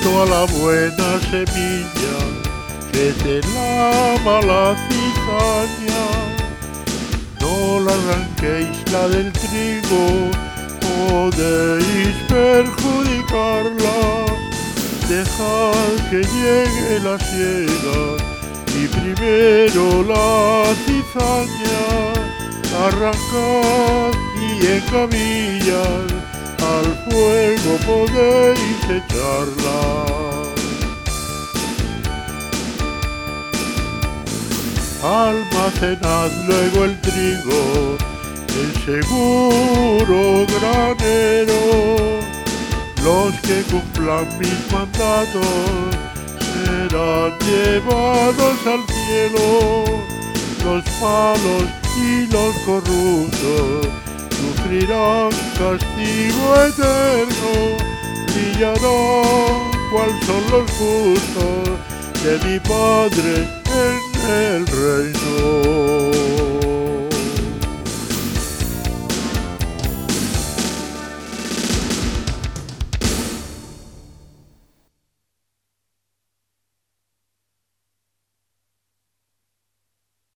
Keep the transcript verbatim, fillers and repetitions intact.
a la buena semilla que te lava la cizaña. No la arranquéis la del trigo, podéis perjudicarla. Dejad que llegue la siega y primero la cizaña. Arrancad y en camillas al fuego podéis echarla. Almacenad luego el trigo en seguro granero. Los que cumplan mis mandatos serán llevados al cielo. Los malos y los corruptos sufrirán castigo eterno. Brillarán cuál son los justos de mi Padre en